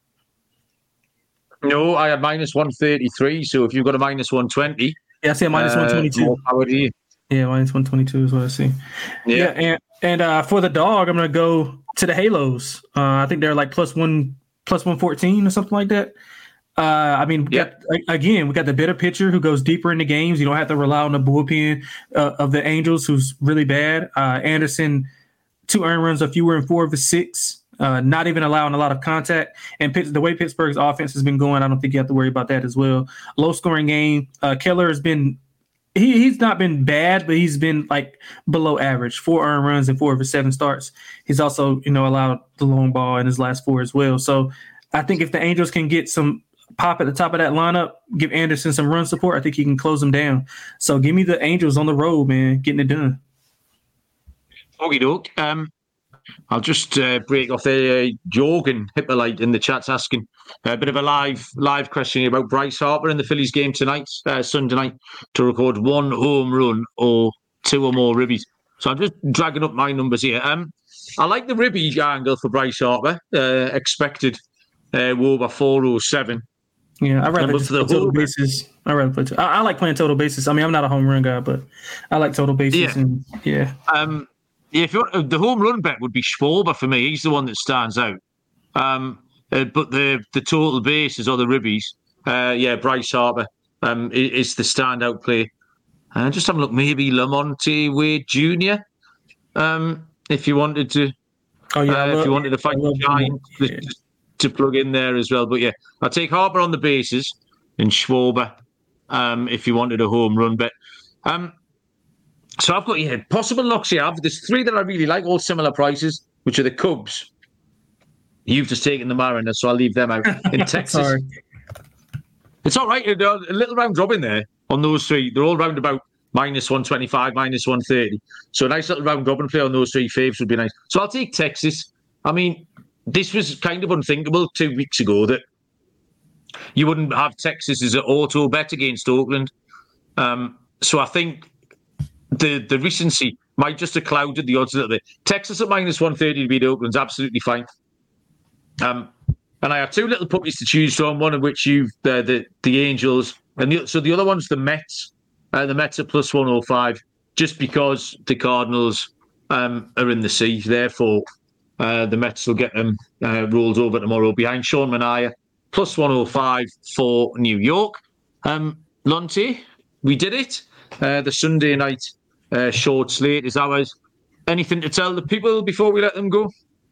No, I had minus one thirty-three. So if you've got a minus one twenty, yeah, I see a minus uh, one twenty-two. How are you? Yeah, minus one twenty-two is what I see. Yeah, yeah and and uh, for the dog, I'm gonna go to the Halos. Uh, I think they're like plus one, plus one fourteen or something like that. Uh, I mean, we yep. got, again, we got the better pitcher who goes deeper into games. You don't have to rely on the bullpen uh, of the Angels, who's really bad. Uh, Anderson, two earned runs, a fewer in four of his six. Uh, not even allowing a lot of contact. And Pitt, the way Pittsburgh's offense has been going, I don't think you have to worry about that as well. Low scoring game. Uh, Keller has been he, he's not been bad, but he's been like below average. Four earned runs in four of his seven starts. He's also, you know, allowed the long ball in his last four as well. So I think if the Angels can get some pop at the top of that lineup, give Anderson some run support, I think he can close them down. So give me the Angels on the road, man, getting it done. Okie doke. Um I'll just uh, break off the uh, Jorgen Hippolyte in the chat's asking a bit of a live live question about Bryce Harper in the Phillies game tonight, uh, Sunday night, to record one home run or two or more ribbies. So I'm just dragging up my numbers here. Um, I like the ribby angle for Bryce Harper. Uh, expected uh, over four oh seven. Yeah, I rather just play total bases. I rather play. T- I, I like playing total bases. I mean, I'm not a home run guy, but I like total bases. Yeah. And, yeah. Um. Yeah, if you want, the home run bet would be Schwarber for me. He's the one that stands out. Um, uh, but the the total bases or the ribbies, uh, yeah, Bryce Harper um, is, is the standout play. And uh, just have a look, maybe Lamonte Wade Junior Um, if you wanted to, oh yeah, uh, love, if you wanted to find a giant yeah. to, to plug in there as well. But yeah, I'll take Harper on the bases and Schwarber um, if you wanted a home run bet. Um. So I've got yeah, possible locks here. There's three that I really like, all similar prices, which are the Cubs. You've just taken the Mariners, so I'll leave them out. In Texas. Sorry. It's all right. A little round robin there on those three. They're all round about minus one twenty-five, minus one thirty. So a nice little round robin play on those three faves would be nice. So I'll take Texas. I mean, this was kind of unthinkable two weeks ago that you wouldn't have Texas as an auto bet against Oakland. Um, so I think The the recency might just have clouded the odds a little bit. Texas at minus one thirty to beat Oakland's absolutely fine. Um, and I have two little puppies to choose from, one of which you've, uh, the the Angels. and the, So the other one's the Mets. Uh, the Mets are plus one oh five, just because the Cardinals um, are in the sea. Therefore, uh, the Mets will get them uh, rolled over tomorrow behind Sean Manaea, plus one oh five for New York. Um, Lonty, we did it. Uh, the Sunday night uh, short slate is ours. Anything to tell the people before we let them go?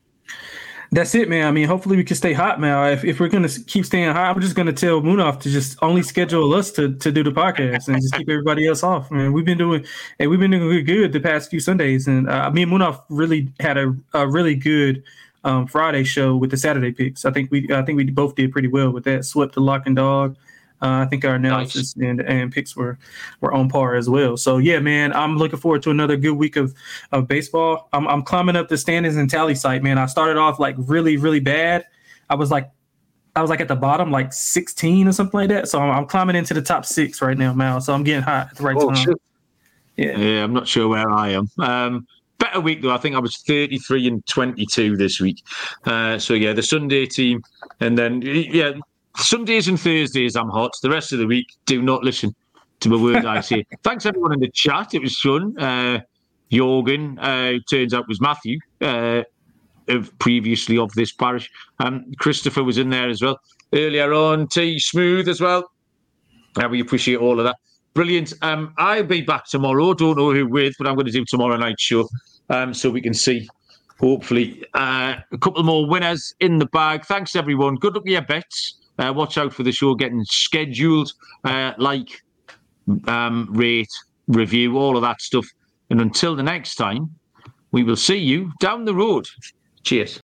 That's it, man. I mean, hopefully we can stay hot, man. If, if we're going to keep staying hot, I'm just going to tell Munaf to just only schedule us to, to do the podcast and just keep everybody else off. Man, we've been doing, and we've been doing good the past few Sundays. And uh, me and Munaf really had a, a really good um, Friday show with the Saturday picks. I think we, I think we both did pretty well with that. Swept the Lock and Dog. Uh, I think our analysis nice. and, and picks were, were on par as well. So, yeah, man, I'm looking forward to another good week of, of baseball. I'm, I'm climbing up the standings and tally site, man. I started off like really, really bad. I was like, I was like at the bottom, like sixteen or something like that. So I'm, I'm climbing into the top six right now, Mal. So I'm getting hot at the right oh, time. Sure. Yeah. yeah, I'm not sure where I am. Um, better week, though. I think I was thirty-three and twenty-two this week. Uh, so, yeah, the Sunday team. And then, yeah, Sundays and Thursdays, I'm hot. The rest of the week, do not listen to the words I say. Thanks, everyone, in the chat. It was fun. Uh, Jorgen, uh, turns out, was Matthew. Uh, of previously of this parish. Um, Christopher was in there as well. Earlier on, T Smooth as well. Uh, we appreciate all of that. Brilliant. Um, I'll be back tomorrow. Don't know who with, but I'm going to do tomorrow night show um, so we can see, hopefully, uh, a couple more winners in the bag. Thanks, everyone. Good luck with your bets. Uh, watch out for the show getting scheduled, uh, like, um, rate, review, all of that stuff. And until the next time, we will see you down the road. Cheers.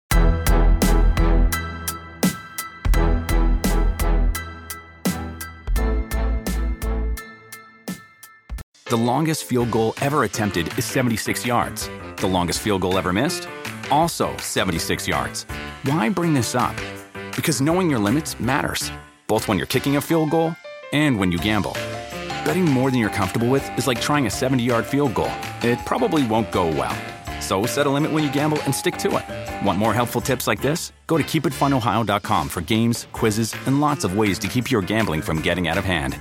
The longest field goal ever attempted is seventy-six yards. The longest field goal ever missed? Also seventy-six yards. Why bring this up? Because knowing your limits matters, both when you're kicking a field goal and when you gamble. Betting more than you're comfortable with is like trying a seventy-yard field goal. It probably won't go well. So set a limit when you gamble and stick to it. Want more helpful tips like this? Go to keep it fun ohio dot com for games, quizzes, and lots of ways to keep your gambling from getting out of hand.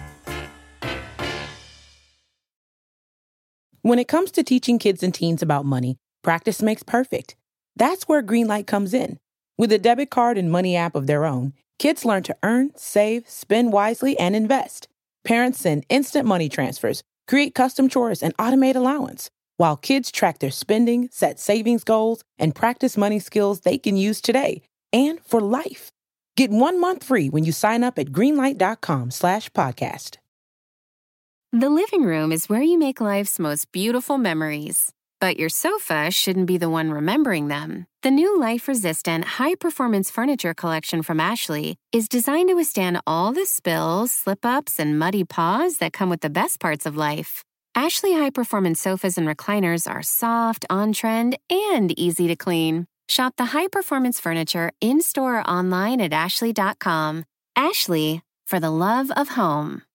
When it comes to teaching kids and teens about money, practice makes perfect. That's where Greenlight comes in. With a debit card and money app of their own, kids learn to earn, save, spend wisely, and invest. Parents send instant money transfers, create custom chores, and automate allowance, while kids track their spending, set savings goals, and practice money skills they can use today and for life. Get one month free when you sign up at greenlight.com slash podcast. The living room is where you make life's most beautiful memories. But your sofa shouldn't be the one remembering them. The new life-resistant, high-performance furniture collection from Ashley is designed to withstand all the spills, slip-ups, and muddy paws that come with the best parts of life. Ashley high-performance sofas and recliners are soft, on-trend, and easy to clean. Shop the high-performance furniture in-store or online at ashley dot com. Ashley, for the love of home.